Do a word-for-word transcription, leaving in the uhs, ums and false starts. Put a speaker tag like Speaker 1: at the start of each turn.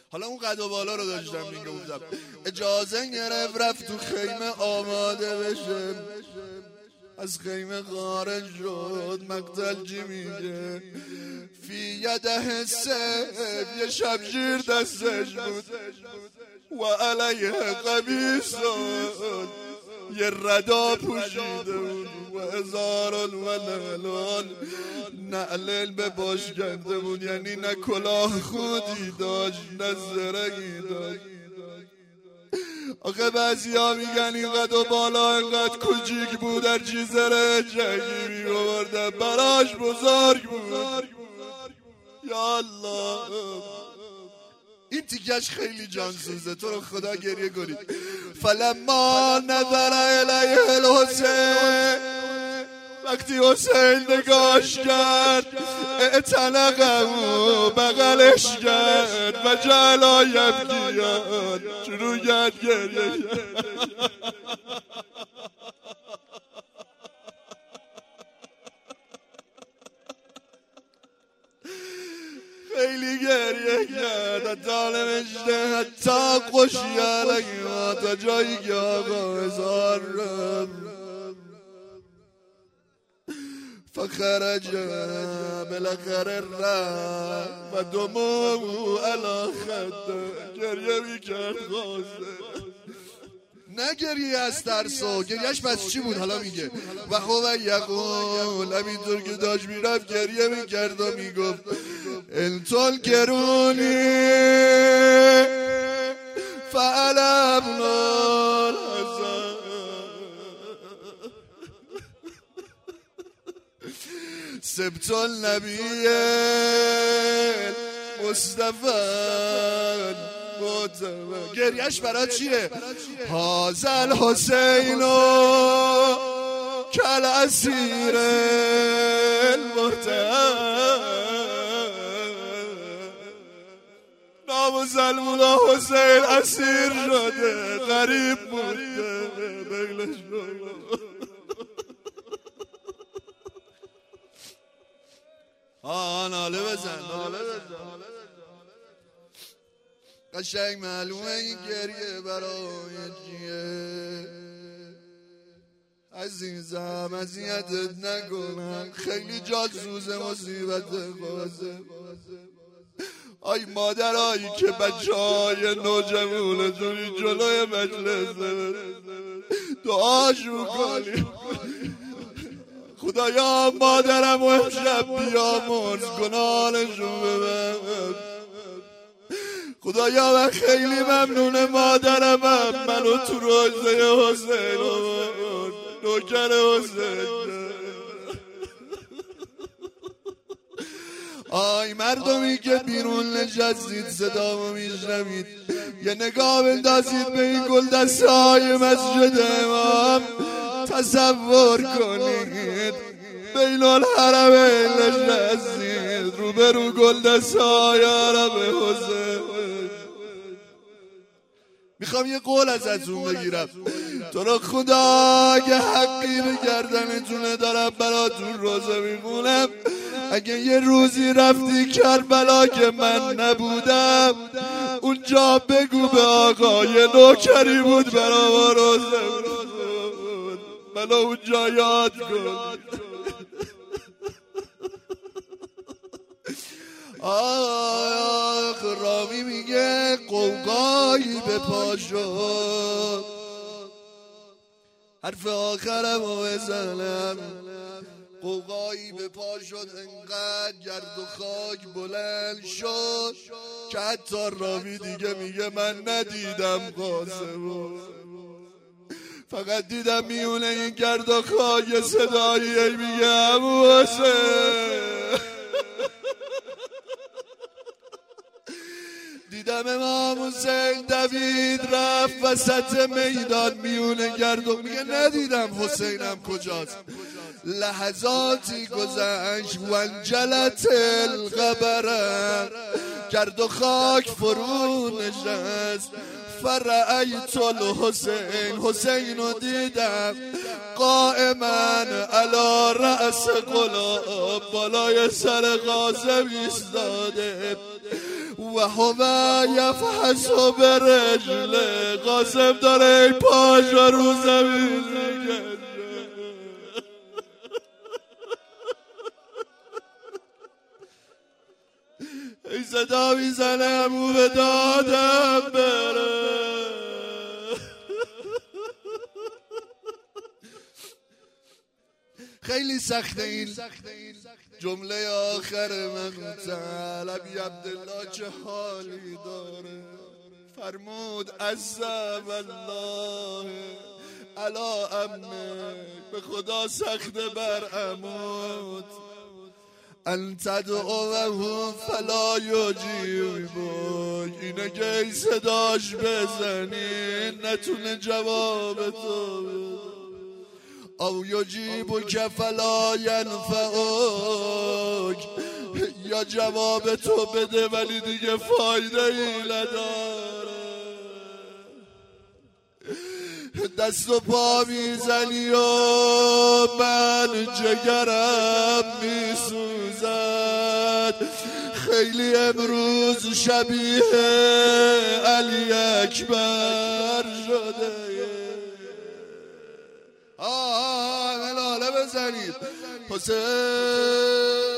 Speaker 1: حالا اون قد و بالا رو داشتم میگفتم. اجازه گرفت رفت تو خیمه آماده بشه، از خیمه خارج شد. مقتلچی میگه فی یده سیف، یه شمشیر دستش بود و علیه قمیصون، یه ردا پوشیده بود و هزاران و نعلان، نعلل به باش کنده بود، یعنی نه کلاه خودی داشت نه زرگی داشت. آخه بعضی ها میگن اینقدر و بالا اینقدر کوچیک بود، هر چی زره جنگی میبردن براش بزرگ بود. یا الله، این تیکش خیلی جانسوزه، تو رو خدا گریه کنید. فلما نظر الیه الحسین، وقتی حسین نگاش کرد، اعتنقه و بغلش کرد و جلا یبکیان، شروع کرد گریه کرد. خیلی گریه کرد، طالبشته حتی خوشی علیه، تا جایی که آقا هزار رفت. فخرج بالاخره رفت و دموع علی خده، گریه میکرد خواسته، نه گریه از ترسو، گریهش بس چی بود؟ حالا میگه و هو یقول، همینطور که داشت میرفت گریه میکرد و میگفت انتون کرونی فعلمنا الحسن، سبت النبی مصطفی. گریهش برای چیه؟ هازل حسینو کل اسیر المرتهن، ناموسلمونا حسین اسیر شده، غریب بوده بگلش شده. آه ناله بزن، ناله بزن. قشنگ معلومه این گریه برای چیه. عزیزم اذیتت نکنم، خیلی جاسوس مصیبت خواسته. آی مادرایی که بچه های نوجوانتونی جلوی مجلس دعاشون کنی، خدایا مادرم و امشب بیامرز، گناهشون ببر. خدایا من خیلی ممنون مادرم، منو تو روزه حسین آورد، نوکر حسین. آی مردمی که بیرون نشستید صدامو میشنوید، یه نگاه بندازید به این گلدسته های مسجد امام، تصور کنید بین الحرمین نشستید، روبرو گلدسته های حرم حسین. میخوام یه قول ازتون بگیرم، تو رو خدا اگه حقی به گردنتونه دارم براتون روزه میخونم، اگه یه روزی رفتی کربلا که من نبودم، اونجا بگو به آقا یه نوکری بود برا ما روزه بود، منو اونجا یاد کن. آخ راوی میگه قوقایی به پا شد، حرف آخرم رو بزنم. قوقایی به پا شد، انقدر گرد و خاک بلند شد که حتی راوی دیگه میگه من ندیدم قاسمو، فقط دیدم میونه این گرد و خاک صدایی میگه عمو حسین. دیدم امام حسین دوید رفت وسط میدان میونه گرد و میگه ندیدم حسینم کجاست. لحظاتی گذشت و انجلت القبره، گرد و خاک فرو نشست. فرأیت الحسین، حسین رو دیدم قائما علی رأس قلاب، بالای سر قاسم ایستاده. و هو یفحص برجله قاسم داره ای پاشا رو زمین میگه ای صدا میزنه امو به دادم بره. خیلی سخته این جمله آخر مقتل. ابی عبدالله چه حالی داره؟ فرمود عز والله علا امه، به خدا سخته بر عمود، ان تدعوه فلا یجیبک، اینه که ای صداش بزنی نتونه جواب تو بده. او یجیبک فلا ینفعک، یا جواب تو بده ولی دیگه فایده ای نداره. دست و پا میزنی و من جگرم میسوزد، خیلی امروز شبیه علی اکبر شده. آه آه ملاله بزنید حسین